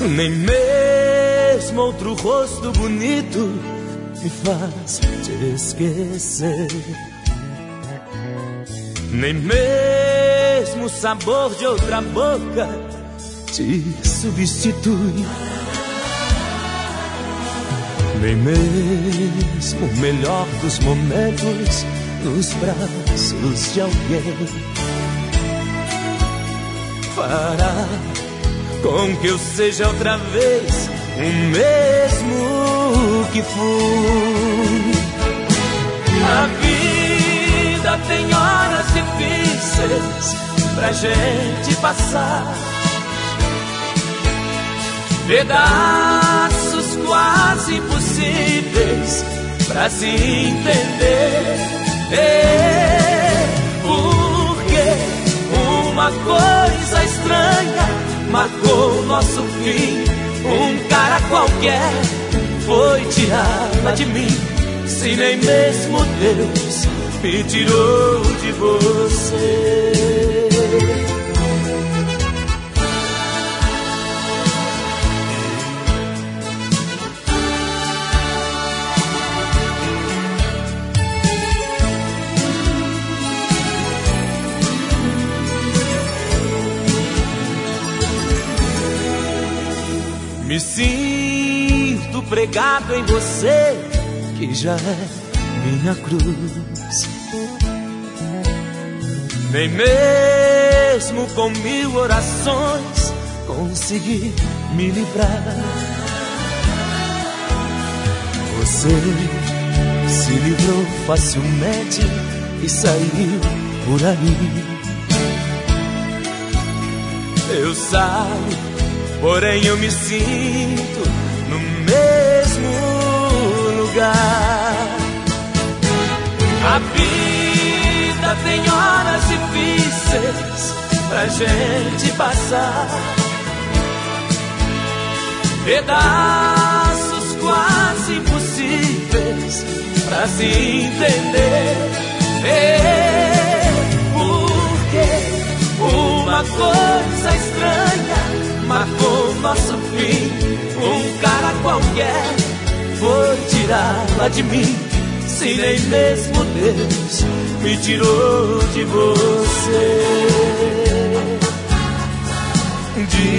Nem mesmo outro rosto bonito me faz te esquecer. Nem mesmo o sabor de outra boca te substitui. Nem mesmo o melhor dos momentos nos braços de alguém fará com que eu seja outra vez o mesmo que fui. A vida tem horas difíceis pra gente passar, pedaços quase impossíveis pra se entender. Porque uma coisa estranha marcou nosso fim. Um cara qualquer foi tirá-la de mim. Se nem mesmo Deus me tirou de você. Me sinto pregado em você, que já é minha cruz. Nem mesmo com 1000 orações consegui me livrar. Você se livrou facilmente e saiu por aí. Eu saio, porém eu me sinto no mesmo lugar. A vida tem horas difíceis pra gente passar, pedaços quase impossíveis pra se entender. Porque uma coisa estranha marcou nosso fim. Um cara qualquer foi tirá-la de mim. Se nem mesmo Deus me tirou de você.